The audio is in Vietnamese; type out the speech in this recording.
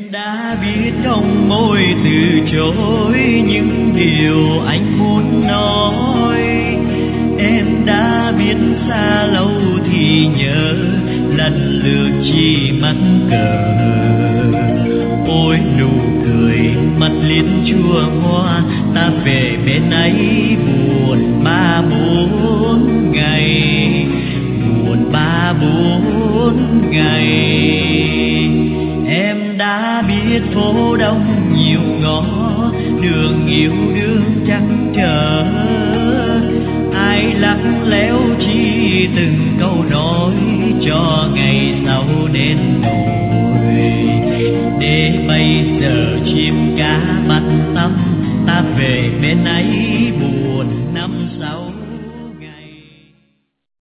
đã biết trong môi từ chối những điều anh muốn nói. Em đã biết xa lâu thì nhớ lần lượt chỉ mắc cờ. Ôi nụ cười mặt liên chua hoa, ta về bên ấy buồn 3-4 ngày, buồn 3-4 ngày. Em đã biết phố đông nhiều ngõ, đường yêu đương trắng trở. Ai lặng lẽo chỉ từng câu nói cho ngày sau đến nỗi. Để bây giờ chim cá bắt tắm, ta về bên ấy